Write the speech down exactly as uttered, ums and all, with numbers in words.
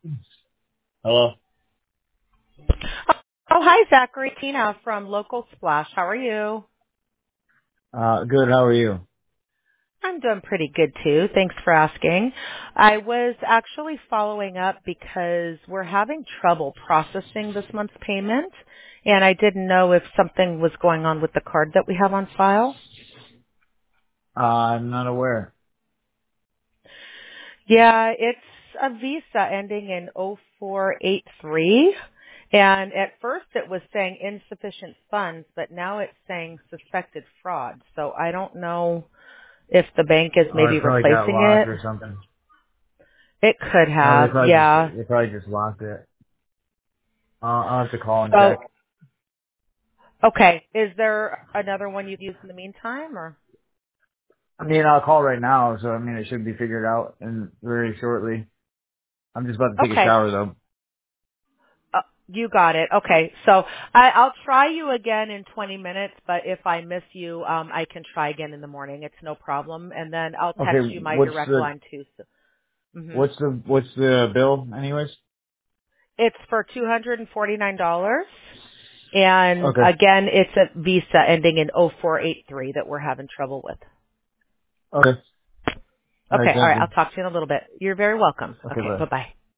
Hello. Oh, hi, Zachary. Tina from Local Splash. How are you? Uh, good. How are you? I'm doing pretty good, too. Thanks for asking. I was actually following up because we're having trouble processing this month's payment, and I didn't know if something was going on with the card that we have on file. Uh, I'm not aware. Yeah, it's a Visa ending in oh four eight three. And at first it was saying insufficient funds, but now it's saying suspected fraud. So I don't know if the bank is Oh, maybe it probably got replacing locked it. or something. It could No, they have, probably just yeah. they probably just locked it. Uh, I'll have to call and So, check. okay. Is there another one you've used in the meantime, or? I mean, I'll call right now, so I mean, it should be figured out in very shortly. I'm just about to take a Okay. shower though. Uh, you got it. Okay. So I, I'll try you again in twenty minutes, but if I miss you, um, I can try again in the morning. It's no problem. And then I'll text Okay, you my what's direct the line too. So, hmm what's the what's the bill, anyways? It's for two hundred forty-nine dollars. And Okay. again, it's a Visa ending in oh four eight three that we're having trouble with. Okay. All right. Okay. All Thank right. you. I'll talk to you in a little bit. You're very welcome. Okay. Okay. Bye. Bye-bye.